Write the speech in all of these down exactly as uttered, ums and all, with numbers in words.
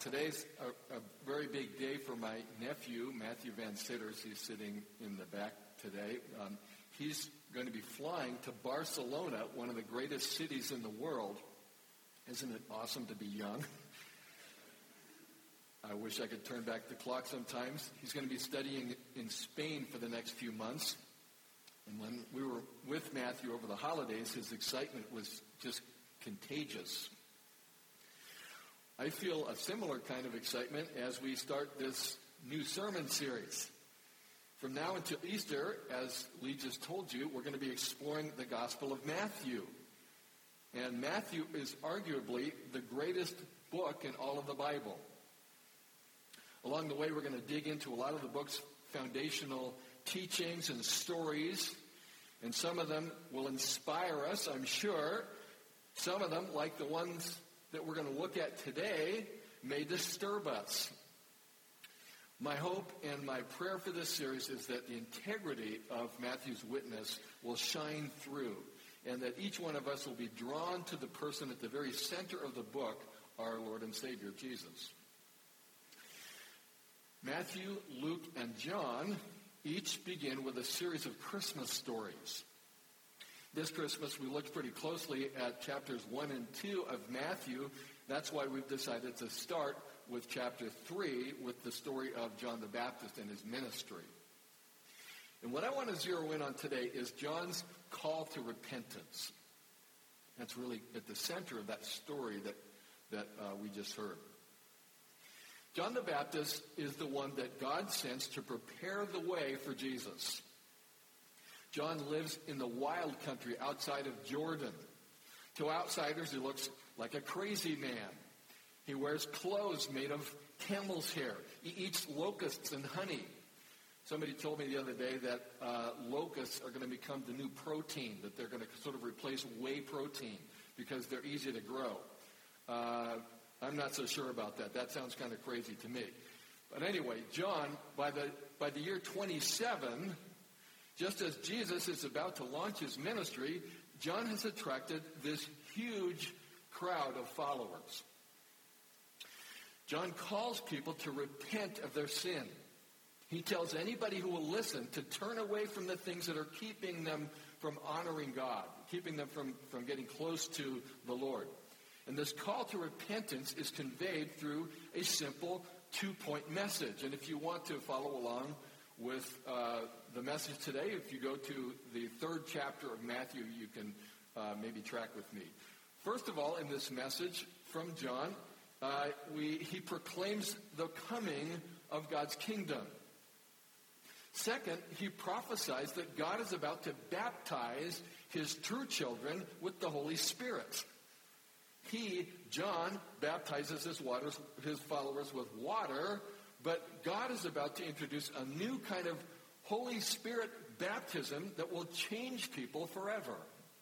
today's a, a very big day for my nephew, Matthew Van Sitters. He's sitting in the back today. Um, he's going to be flying to Barcelona, one of the greatest cities in the world. Isn't it awesome to be young? I wish I could turn back the clock sometimes. He's going to be studying in Spain for the next few months. And when we were with Matthew over the holidays, his excitement was just contagious. I feel a similar kind of excitement as we start this new sermon series. From now until Easter, as Lee just told you, we're going to be exploring the Gospel of Matthew. And Matthew is arguably the greatest book in all of the Bible. Along the way, we're going to dig into a lot of the book's foundational teachings and stories, and some of them will inspire us, I'm sure. Some of them, like the ones that we're going to look at today, may disturb us. My hope and my prayer for this series is that the integrity of Matthew's witness will shine through, and that each one of us will be drawn to the person at the very center of the book, our Lord and Savior, Jesus. Matthew, Luke, and John each begin with a series of Christmas stories. This Christmas, we looked pretty closely at chapters one and two of Matthew. That's why we've decided to start with chapter three with the story of John the Baptist and his ministry. And what I want to zero in on today is John's call to repentance. That's really at the center of that story that, that uh, we just heard. John the Baptist is the one that God sends to prepare the way for Jesus. John lives in the wild country outside of Jordan. To outsiders, he looks like a crazy man. He wears clothes made of camel's hair. He eats locusts and honey. Somebody told me the other day that uh, locusts are going to become the new protein, that they're going to sort of replace whey protein because they're easy to grow. Uh, I'm not so sure about that. That sounds kind of crazy to me. But anyway, John, by the by the year twenty-seven, just as Jesus is about to launch his ministry, John has attracted this huge crowd of followers. John calls people to repent of their sin. He tells anybody who will listen to turn away from the things that are keeping them from honoring God, keeping them from, from getting close to the Lord. And this call to repentance is conveyed through a simple two-point message. And if you want to follow along with uh, the message today, if you go to the third chapter of Matthew, you can uh, maybe track with me. First of all, in this message from John, uh, we, he proclaims the coming of God's kingdom. Second, he prophesies that God is about to baptize his true children with the Holy Spirit. He, John, baptizes his, waters, his followers with water, but God is about to introduce a new kind of Holy Spirit baptism that will change people forever.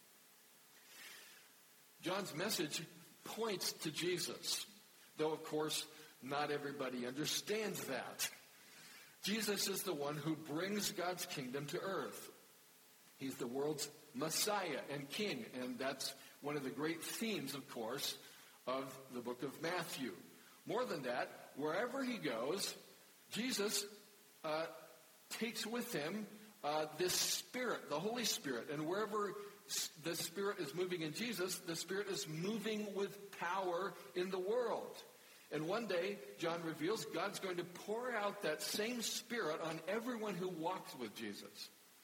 John's message points to Jesus, though, of course, not everybody understands that. Jesus is the one who brings God's kingdom to earth. He's the world's Messiah and King, and that's one of the great themes, of course, of the book of Matthew. More than that, wherever he goes, Jesus uh, takes with him uh, this Spirit, the Holy Spirit. And wherever the Spirit is moving in Jesus, the Spirit is moving with power in the world. And one day, John reveals God's going to pour out that same Spirit on everyone who walks with Jesus.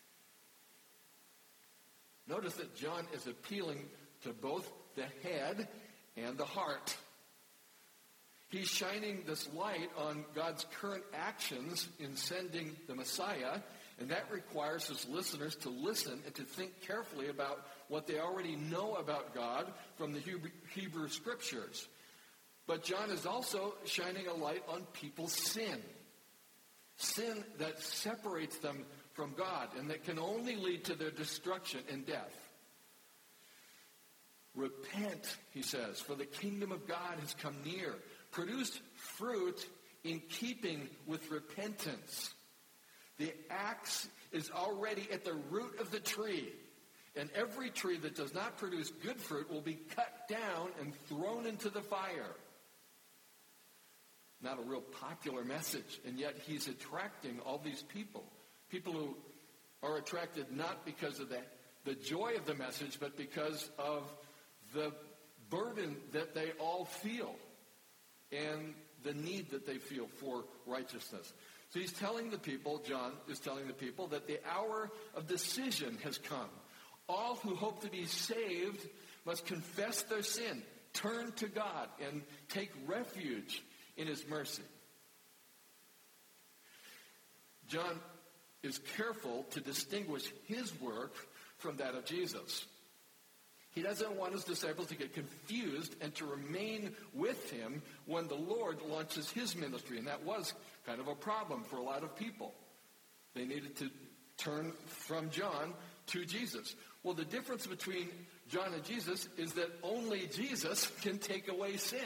Notice that John is appealing to both the head and the heart. He's shining this light on God's current actions in sending the Messiah, and that requires his listeners to listen and to think carefully about what they already know about God from the Hebrew, Hebrew Scriptures. But John is also shining a light on people's sin. Sin that separates them from God and that can only lead to their destruction and death. Repent, he says, for the kingdom of God has come near. Produce fruit in keeping with repentance. The axe is already at the root of the tree, and every tree that does not produce good fruit will be cut down and thrown into the fire. not a real popular message, and yet he's attracting all these people. People who are attracted not because of the, the joy of the message, but because of the burden that they all feel and the need that they feel for righteousness. So he's telling the people, John is telling the people, that the hour of decision has come. All who hope to be saved must confess their sin, turn to God, and take refuge in his mercy. John is careful to distinguish his work from that of Jesus. He doesn't want his disciples to get confused and to remain with him when the Lord launches his ministry. And that was kind of a problem for a lot of people. They needed to turn from John to Jesus. Well, the difference between John and Jesus is that only Jesus can take away sin.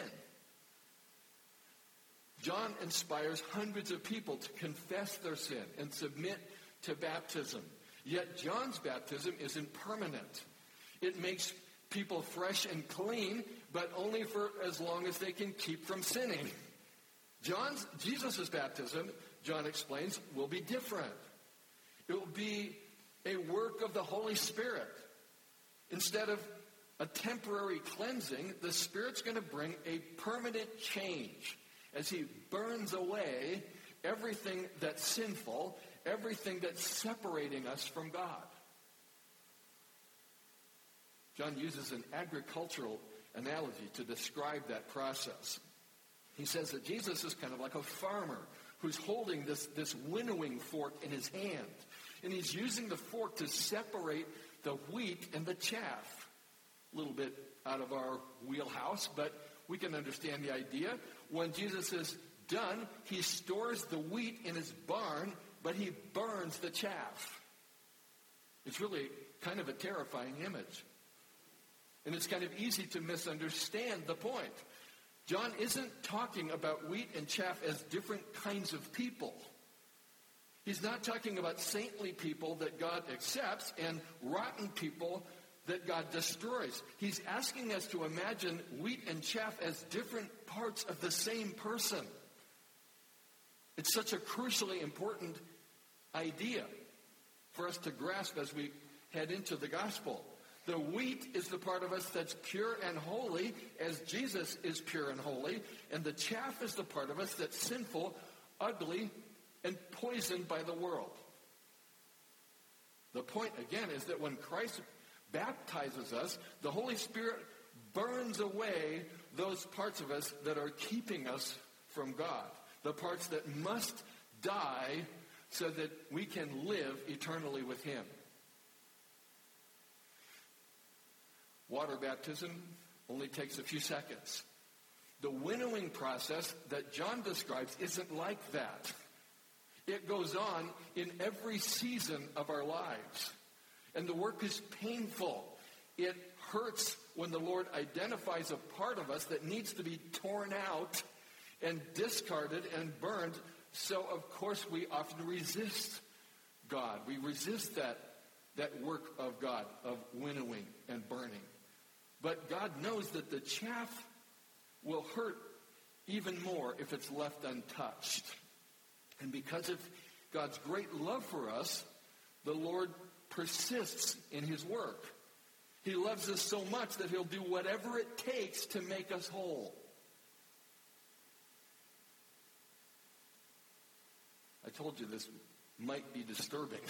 John inspires hundreds of people to confess their sin and submit to baptism. Yet John's baptism isn't permanent. It makes people fresh and clean, but only for as long as they can keep from sinning. John's, Jesus' baptism, John explains, will be different. It will be a work of the Holy Spirit. Instead of a temporary cleansing, the Spirit's going to bring a permanent change as he burns away everything that's sinful, everything that's separating us from God. John uses an agricultural analogy to describe that process. He says that Jesus is kind of like a farmer who's holding this, this winnowing fork in his hand. And he's using the fork to separate the wheat and the chaff. A little bit out of our wheelhouse, but we can understand the idea. When Jesus is done, he stores the wheat in his barn, but he burns the chaff. It's really kind of a terrifying image. And it's kind of easy to misunderstand the point. John isn't talking about wheat and chaff as different kinds of people. He's not talking about saintly people that God accepts and rotten people that God destroys. He's asking us to imagine wheat and chaff as different parts of the same person. It's such a crucially important idea for us to grasp as we head into the gospel. The wheat is the part of us that's pure and holy, as Jesus is pure and holy, and the chaff is the part of us that's sinful, ugly, and poisoned by the world. The point, again, is that when Christ baptizes us, the Holy Spirit burns away those parts of us that are keeping us from God, the parts that must die so that we can live eternally with him. Water baptism only takes a few seconds. The winnowing process that John describes isn't like that. It goes on in every season of our lives. And the work is painful. It hurts when the Lord identifies a part of us that needs to be torn out and discarded and burned. So, of course, we often resist God. We resist that, that work of God, of winnowing and burning. But God knows that the chaff will hurt even more if it's left untouched. And because of God's great love for us, the Lord persists in his work. He loves us so much that he'll do whatever it takes to make us whole. I told you this might be disturbing.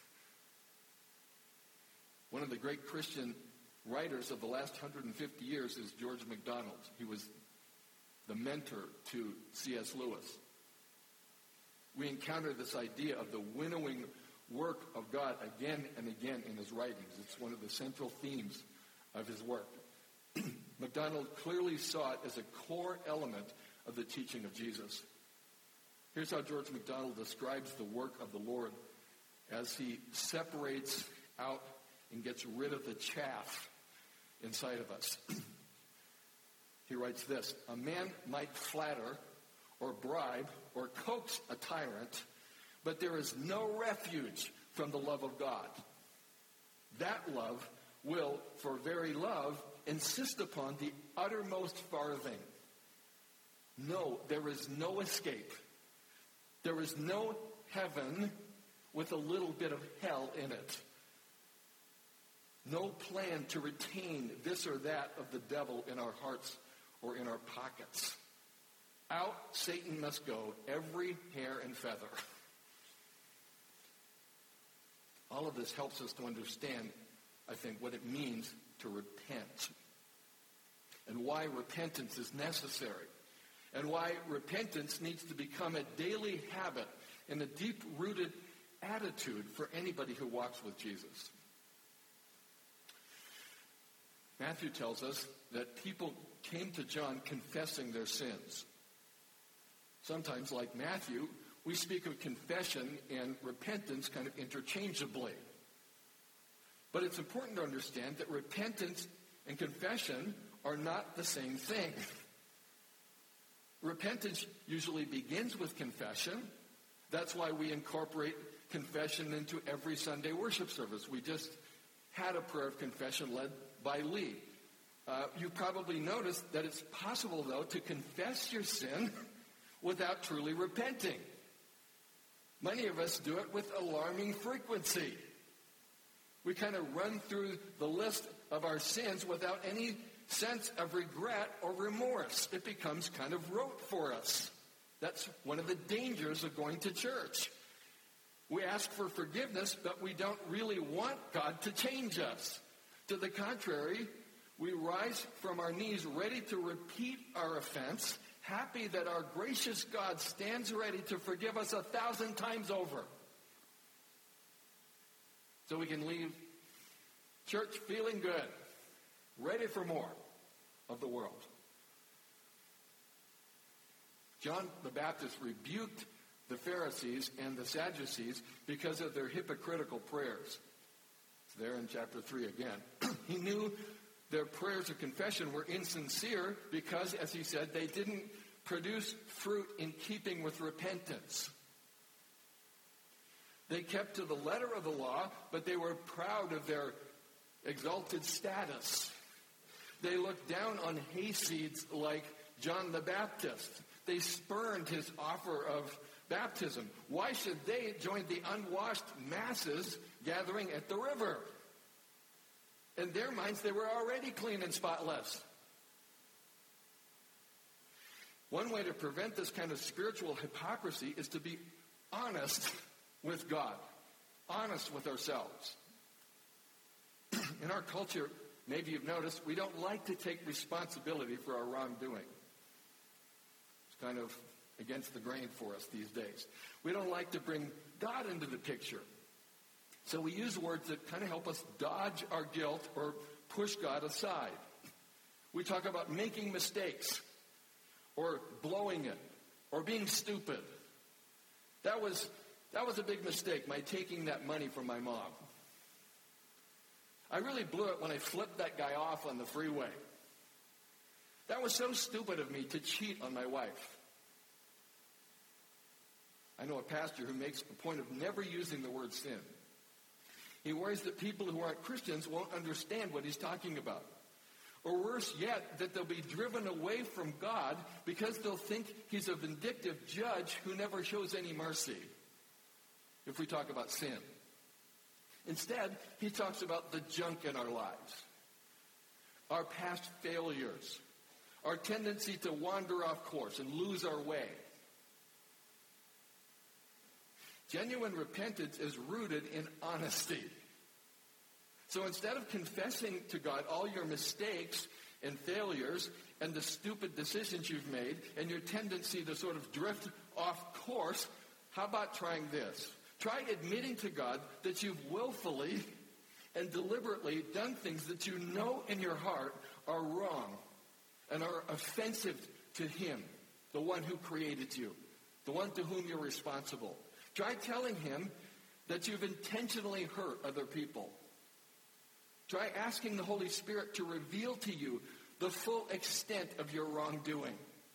One of the great Christian writers of the last one hundred fifty years is George MacDonald. He was the mentor to C S Lewis. We encounter this idea of the winnowing work of God again and again in his writings. It's one of the central themes of his work. MacDonald clearly saw it as a core element of the teaching of Jesus. Here's how George MacDonald describes the work of the Lord as he separates out and gets rid of the chaff inside of us. He writes this: a man might flatter or bribe or coax a tyrant, but there is no refuge from the love of God. That love will, for very love, insist upon the uttermost farthing. No, there is no escape. There is no heaven with a little bit of hell in it. No plan to retain this or that of the devil in our hearts or in our pockets. Out Satan must go, every hair and feather. All of this helps us to understand, I think, what it means to repent and why repentance is necessary and why repentance needs to become a daily habit and a deep-rooted attitude for anybody who walks with Jesus. Matthew tells us that people came to John confessing their sins. Sometimes, like Matthew, we speak of confession and repentance kind of interchangeably. But it's important to understand that repentance and confession are not the same thing. Repentance usually begins with confession. That's why we incorporate confession into every Sunday worship service. We just had a prayer of confession led by Lee. Uh, you probably noticed that it's possible, though, to confess your sin without truly repenting. Many of us do it with alarming frequency. We kind of run through the list of our sins without any sense of regret or remorse. It becomes kind of rote for us. That's one of the dangers of going to church. We ask for forgiveness, but we don't really want God to change us. To the contrary, we rise from our knees ready to repeat our offense, happy that our gracious God stands ready to forgive us a thousand times over. So we can leave church feeling good, ready for more of the world. John the Baptist rebuked the Pharisees and the Sadducees because of their hypocritical prayers. It's there in chapter three again. He knew their prayers of confession were insincere because, as he said, they didn't produce fruit in keeping with repentance. They kept to the letter of the law, but they were proud of their exalted status. They looked down on hayseeds like John the Baptist. They spurned his offer of baptism. Why should they join the unwashed masses gathering at the river? In their minds, they were already clean and spotless. One way to prevent this kind of spiritual hypocrisy is to be honest with God, honest with ourselves. In our culture, maybe you've noticed, we don't like to take responsibility for our wrongdoing. It's kind of against the grain for us these days. We don't like to bring God into the picture. So we use words that kind of help us dodge our guilt or push God aside. We talk about making mistakes or blowing it or being stupid. That was, that was a big mistake, my taking that money from my mom. I really blew it when I flipped that guy off on the freeway. That was so stupid of me to cheat on my wife. I know a pastor who makes a point of never using the word sin. He worries that people who aren't Christians won't understand what he's talking about. Or worse yet, that they'll be driven away from God because they'll think he's a vindictive judge who never shows any mercy, if we talk about sin. Instead, he talks about the junk in our lives, our past failures, our tendency to wander off course and lose our way. Genuine repentance is rooted in honesty. So instead of confessing to God all your mistakes and failures and the stupid decisions you've made and your tendency to sort of drift off course, how about trying this? Try admitting to God that you've willfully and deliberately done things that you know in your heart are wrong and are offensive to him, the one who created you, the one to whom you're responsible. Try telling him that you've intentionally hurt other people. Try asking the Holy Spirit to reveal to you the full extent of your wrongdoing.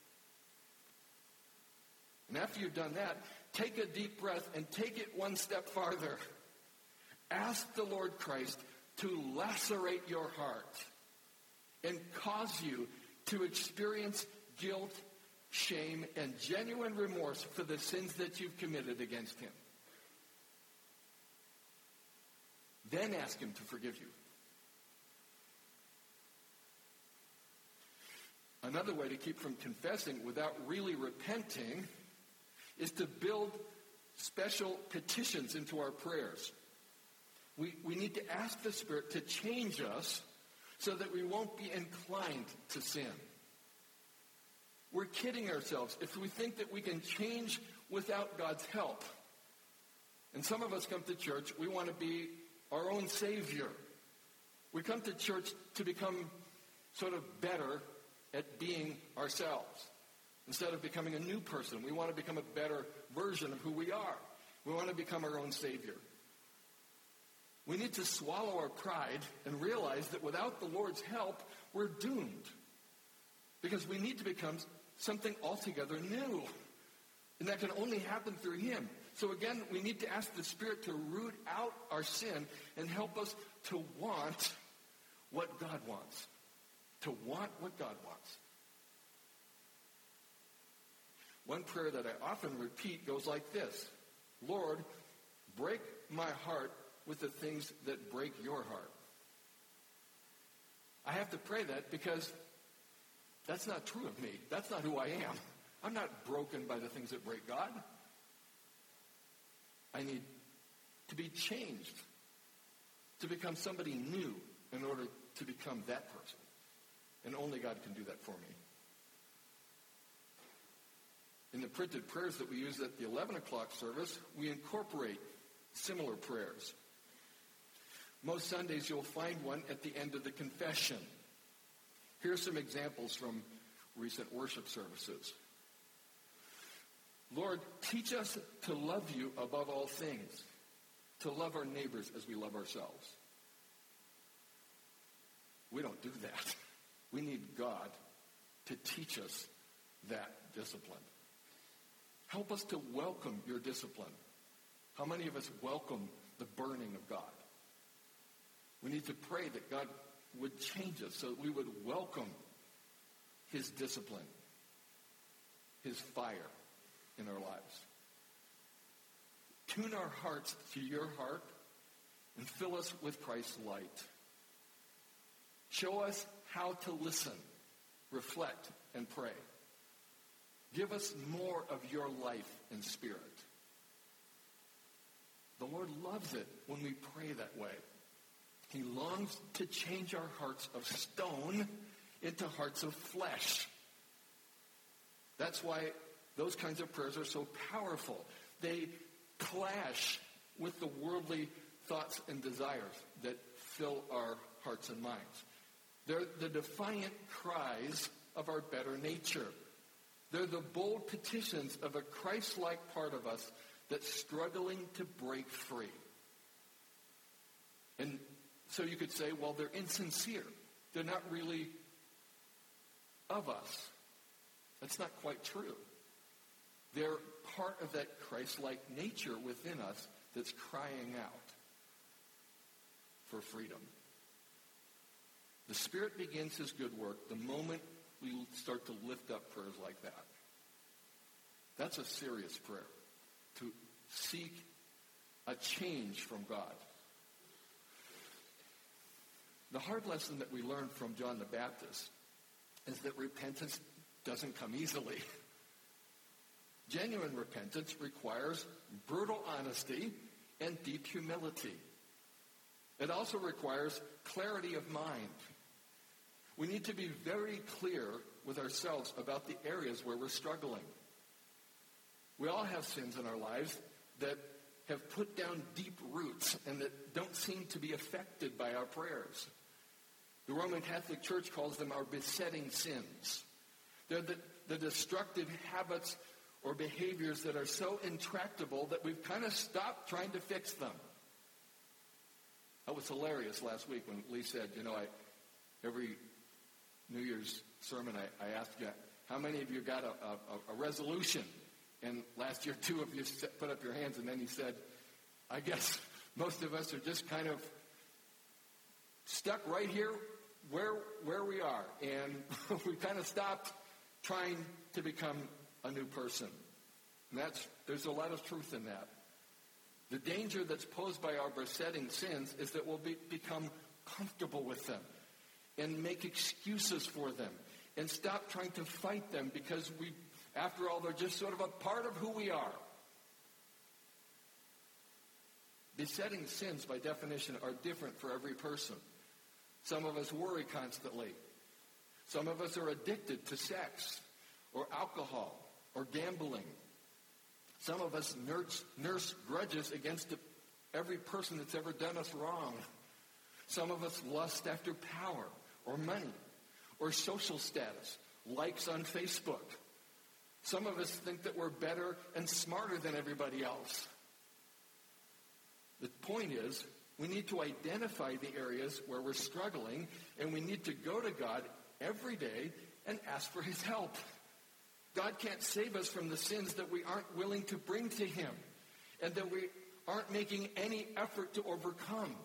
And after you've done that, take a deep breath and take it one step farther. Ask the Lord Christ to lacerate your heart and cause you to experience guilt, shame, and genuine remorse for the sins that you've committed against him. Then ask him to forgive you. Another way to keep from confessing without really repenting is to build special petitions into our prayers. We, we need to ask the Spirit to change us so that we won't be inclined to sin. We're kidding ourselves if we think that we can change without God's help. And some of us come to church, we want to be our own savior. We come to church to become sort of better at being ourselves. Instead of becoming a new person, we want to become a better version of who we are. We want to become our own savior. We need to swallow our pride and realize that without the Lord's help, we're doomed. Because we need to become something altogether new. And that can only happen through him. So again, we need to ask the Spirit to root out our sin and help us to want what God wants. To want what God wants. One prayer that I often repeat goes like this. Lord, break my heart with the things that break your heart. I have to pray that because that's not true of me. That's not who I am. I'm not broken by the things that break God. I need to be changed, to become somebody new in order to become that person. And only God can do that for me. In the printed prayers that we use at the eleven o'clock service, we incorporate similar prayers. Most Sundays you'll find one at the end of the confession. Here's some examples from recent worship services. Lord, teach us to love you above all things, to love our neighbors as we love ourselves. We don't do that. We need God to teach us that discipline. Help us to welcome your discipline. How many of us welcome the burning of God? We need to pray that God would change us so that we would welcome his discipline, his fire in our lives. Tune our hearts to your heart and fill us with Christ's light. Show us how to listen, reflect, and pray. Give us more of your life and spirit. The Lord loves it when we pray that way. He longs to change our hearts of stone into hearts of flesh. That's why those kinds of prayers are so powerful. They clash with the worldly thoughts and desires that fill our hearts and minds. They're the defiant cries of our better nature. They're the bold petitions of a Christ-like part of us that's struggling to break free. And so you could say, well, they're insincere. They're not really of us. That's not quite true. They're part of that Christ-like nature within us that's crying out for freedom. The Spirit begins his good work the moment we start to lift up prayers like that. That's a serious prayer, to seek a change from God. The hard lesson that we learned from John the Baptist is that repentance doesn't come easily. Genuine repentance requires brutal honesty and deep humility. It also requires clarity of mind. We need to be very clear with ourselves about the areas where we're struggling. We all have sins in our lives that have put down deep roots and that don't seem to be affected by our prayers. The Roman Catholic Church calls them our besetting sins. They're the, the destructive habits or behaviors that are so intractable that we've kind of stopped trying to fix them. That was hilarious last week when Lee said, you know, I every New Year's sermon I, I asked you, how many of you got a, a, a resolution? And last year, two of you put up your hands, and then he said, I guess most of us are just kind of stuck right here where where we are. And we kind of stopped trying to become a new person. And that's, there's a lot of truth in that. The danger that's posed by our besetting sins is that we'll be, become comfortable with them and make excuses for them and stop trying to fight them because we, after all, they're just sort of a part of who we are. Besetting sins, by definition, are different for every person. Some of us worry constantly. Some of us are addicted to sex or alcohol or gambling. Some of us nurse, nurse grudges against every person that's ever done us wrong. Some of us lust after power or money or social status, likes on Facebook. Some of us think that we're better and smarter than everybody else. The point is, we need to identify the areas where we're struggling, and we need to go to God every day and ask for his help. God can't save us from the sins that we aren't willing to bring to him and that we aren't making any effort to overcome.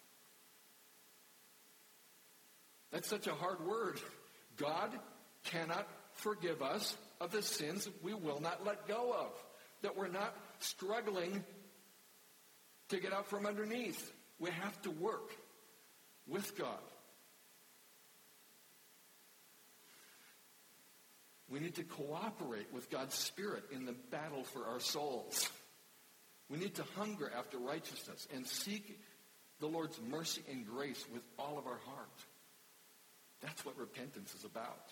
That's such a hard word. God cannot forgive us of the sins we will not let go of, that we're not struggling to get out from underneath. We have to work with God. We need to cooperate with God's Spirit in the battle for our souls. We need to hunger after righteousness and seek the Lord's mercy and grace with all of our heart. That's what repentance is about.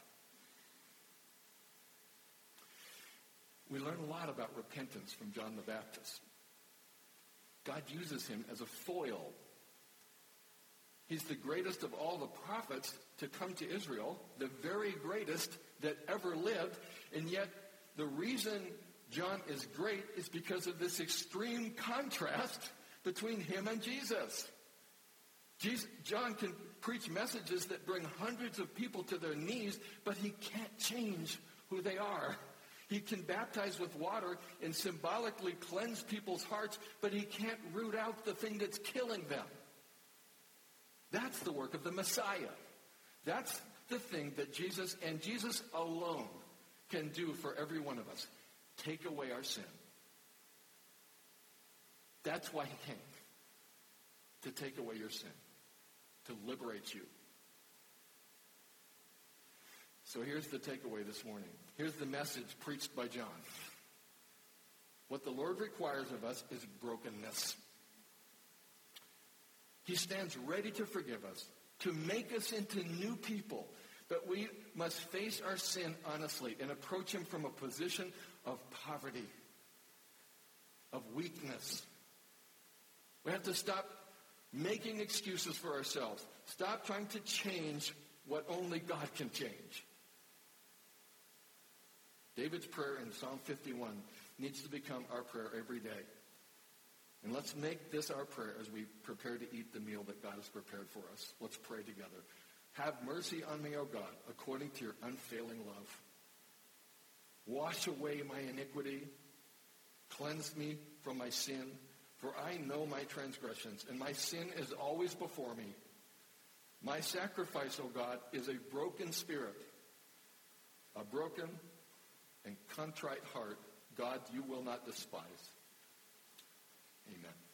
We learn a lot about repentance from John the Baptist. God uses him as a foil. He's the greatest of all the prophets to come to Israel, the very greatest that ever lived, and yet the reason John is great is because of this extreme contrast between him and Jesus. Jesus. John can preach messages that bring hundreds of people to their knees, but he can't change who they are. He can baptize with water and symbolically cleanse people's hearts, but he can't root out the thing that's killing them. That's the work of the Messiah. That's the thing that Jesus and Jesus alone can do for every one of us. Take away our sin. That's why he came. To take away your sin. To liberate you. So here's the takeaway this morning. Here's the message preached by John. What the Lord requires of us is brokenness. He stands ready to forgive us, to make us into new people. But we must face our sin honestly and approach him from a position of poverty, of weakness. We have to stop making excuses for ourselves. Stop trying to change what only God can change. David's prayer in Psalm fifty-one needs to become our prayer every day. And let's make this our prayer as we prepare to eat the meal that God has prepared for us. Let's pray together. Have mercy on me, O God, according to your unfailing love. Wash away my iniquity. Cleanse me from my sin. For I know my transgressions, and my sin is always before me. My sacrifice, O God, is a broken spirit. A broken and contrite heart, God, you will not despise. Amen.